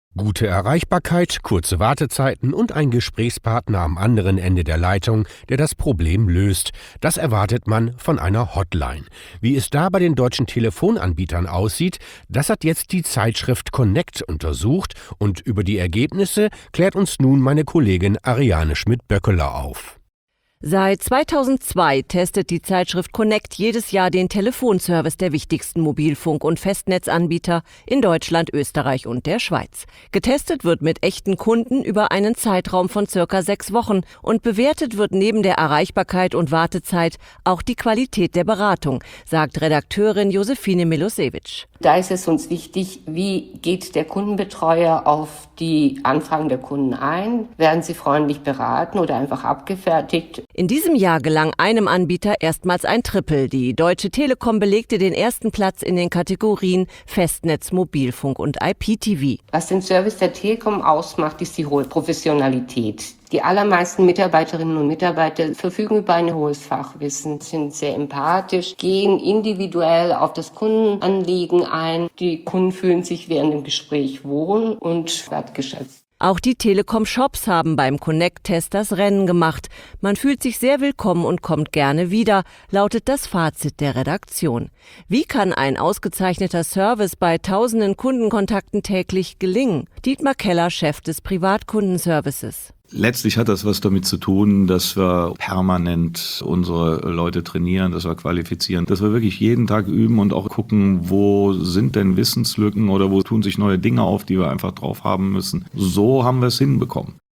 Gute Erreichbarkeit, kurze Wartezeiten und ein Gesprächspartner am anderen Ende der Leitung, der das Problem löst. Das erwartet man von einer Hotline. Wie es da bei den deutschen Telefonanbietern aussieht, das hat jetzt die Zeitschrift Connect untersucht und über die Ergebnisse klärt uns nun meine Kollegin Ariane Schmidt-Böckeler auf. Seit 2002 testet die Zeitschrift Connect jedes Jahr den Telefonservice der wichtigsten Mobilfunk- und Festnetzanbieter in Deutschland, Österreich und der Schweiz. Getestet wird mit echten Kunden über einen Zeitraum von circa 6 Wochen und bewertet wird neben der Erreichbarkeit und Wartezeit auch die Qualität der Beratung, sagt Redakteurin Josephine Milosevic. Da ist es uns wichtig, wie geht der Kundenbetreuer auf die Anfragen der Kunden ein? Werden sie freundlich beraten oder einfach abgefertigt? In diesem Jahr gelang einem Anbieter erstmals ein Triple. Die Deutsche Telekom belegte den ersten Platz in den Kategorien Festnetz, Mobilfunk und IPTV. Was den Service der Telekom ausmacht, ist die hohe Professionalität. Die allermeisten Mitarbeiterinnen und Mitarbeiter verfügen über ein hohes Fachwissen, sind sehr empathisch, gehen individuell auf das Kundenanliegen ein. Die Kunden fühlen sich während dem Gespräch wohl und wertgeschätzt. Auch die Telekom-Shops haben beim Connect-Test das Rennen gemacht. Man fühlt sich sehr willkommen und kommt gerne wieder, lautet das Fazit der Redaktion. Wie kann ein ausgezeichneter Service bei tausenden Kundenkontakten täglich gelingen? Dietmar Keller, Chef des Privatkundenservices. Letztlich hat das was damit zu tun, dass wir permanent unsere Leute trainieren, dass wir qualifizieren, dass wir wirklich jeden Tag üben und auch gucken, wo sind denn Wissenslücken oder wo tun sich neue Dinge auf, die wir einfach drauf haben müssen. So haben wir es hinbekommen.